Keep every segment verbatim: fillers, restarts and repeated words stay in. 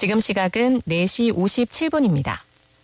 지금 시각은 네 시 오십칠 분입니다.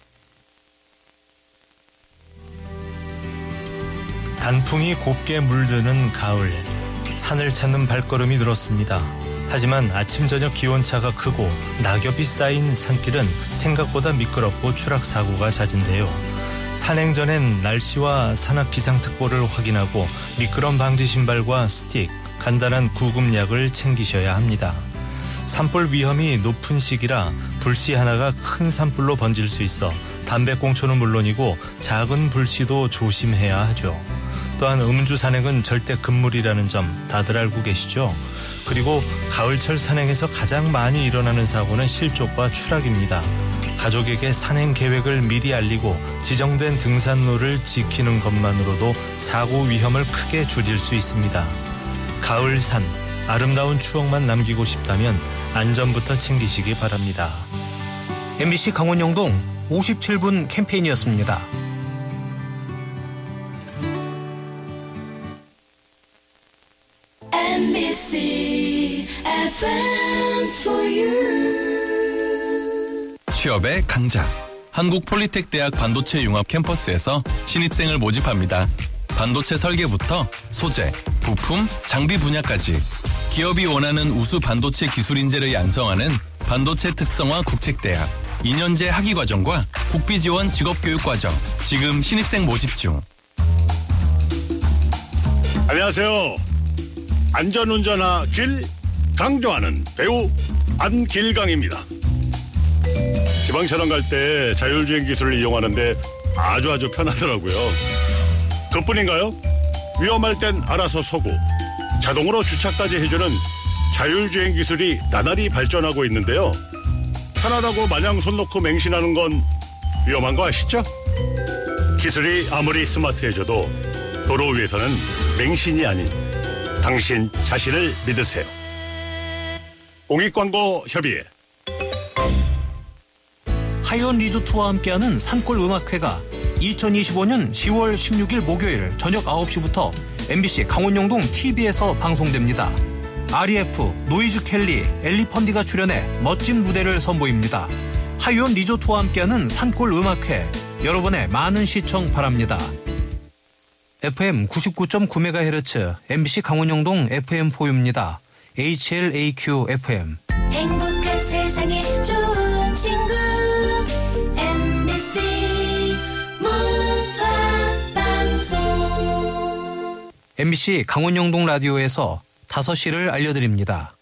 단풍이 곱게 물드는 가을, 산을 찾는 발걸음이 늘었습니다. 하지만 아침 저녁 기온차가 크고 낙엽이 쌓인 산길은 생각보다 미끄럽고 추락사고가 잦은데요. 산행 전엔 날씨와 산악 기상특보를 확인하고 미끄럼 방지 신발과 스틱, 간단한 구급약을 챙기셔야 합니다. 산불 위험이 높은 시기라 불씨 하나가 큰 산불로 번질 수 있어 담배꽁초는 물론이고 작은 불씨도 조심해야 하죠. 또한 음주 산행은 절대 금물이라는 점 다들 알고 계시죠? 그리고 가을철 산행에서 가장 많이 일어나는 사고는 실족과 추락입니다. 가족에게 산행 계획을 미리 알리고 지정된 등산로를 지키는 것만으로도 사고 위험을 크게 줄일 수 있습니다. 가을 산, 아름다운 추억만 남기고 싶다면 안전부터 챙기시기 바랍니다. 엠비씨 강원영동 오십칠 분 캠페인이었습니다. 엠비씨 에프엠 for you. 취업의 강자 한국폴리텍대학 반도체 융합 캠퍼스에서 신입생을 모집합니다. 반도체 설계부터 소재, 부품, 장비 분야까지 기업이 원하는 우수 반도체 기술 인재를 양성하는 반도체 특성화 국책대학 이 년제 학위과정과 국비지원 직업교육과정 지금 신입생 모집 중. 안녕하세요. 안전운전하길 강조하는 배우 안길강입니다. 지방 촬영 갈 때 자율주행 기술을 이용하는데 아주 아주 편하더라고요. 그뿐인가요? 위험할 땐 알아서 서고 자동으로 주차까지 해주는 자율주행 기술이 나날이 발전하고 있는데요. 편하다고 마냥 손 놓고 맹신하는 건 위험한 거 아시죠? 기술이 아무리 스마트해져도 도로 위에서는 맹신이 아닌 당신 자신을 믿으세요. 공익광고협의회. 하이원 리조트와 함께하는 산골음악회가 이천이십오 년 시월 십육일 목요일 저녁 아홉 시부터 엠비씨 강원영동 티비에서 방송됩니다. 알이에프, 노이즈 켈리, 엘리 펀디가 출연해 멋진 무대를 선보입니다. 하이원 리조트와 함께하는 산골음악회, 여러분의 많은 시청 바랍니다. 에프엠 구십구 점 구 메가헤르츠 엠비씨 강원영동 에프엠 포유입니다. 에이치엘에이큐 에프엠. 행복한 세상에 좋은 친구 엠비씨 문화방송. 엠비씨 강원영동 라디오에서 다섯 시를 알려드립니다.